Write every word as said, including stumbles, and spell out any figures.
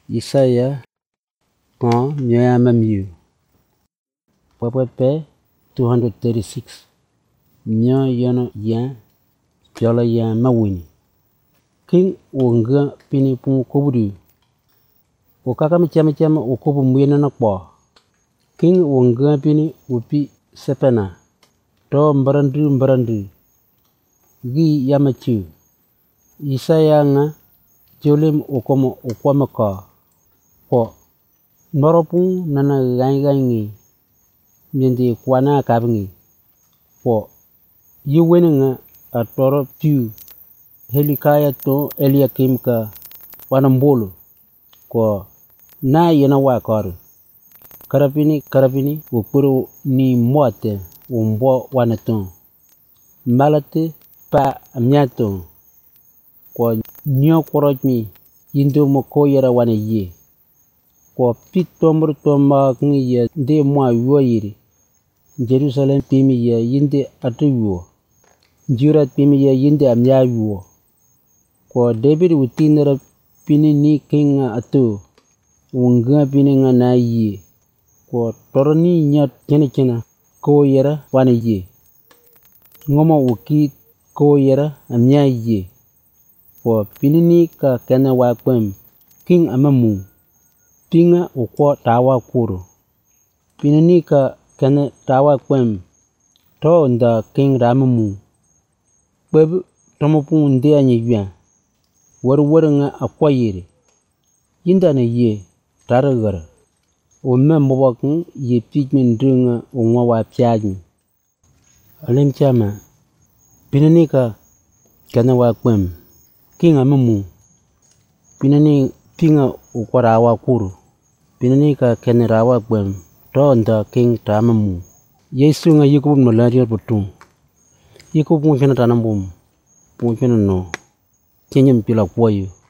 Isaiah ko mya mamyu papape two hundred thirty-six mya yana ya pyola ya mawini king wonga pini pu kobudu okaka mchama chama okobu mwena na kwa king wonga pini upi sepena to mbarandu mbarandu gi yamachu Isaiah nga jolim okomo okwamaka ko noropu nana gangangi mende kwana kabngi ko yuwene nga atoro tiu helikaya to Eliakim ka wanambolo ko na yana wakaru karapini karapini ukuru ni mote umbo wanaton malate pa amyato ko nyo korojmi yindo moko yara wana ye ko pit tomur toma ngi ye de mwa yoyiri Jerusalem pimi ye yinde atuwo jura pimi ye yinde amya yuwo ko David utinera pini ni kinga atu wonga pini nga na ye ko toroni nya kene kena ko yara wana ye ngoma uki ko yara amya ye ko pinini ka kena wa kwem king amamu pinga ukwa tawa kuro pinini ka kena tawa kwem to nda king ramamu kweb tomopu nde anyi ywa war war nga akwa yiri yinda na ye taragar o mem bobakun ye pigmen dunga onwa wa pyajni alem chama pinini ka kena wa kwem king amamu pinani pinga ukwara wa kuru pinani ka kenera wa kwem to nda king tamamu Yesu nga yikubum no laria butung yikubum chena tanambum pun chena no kenyem pila kwayo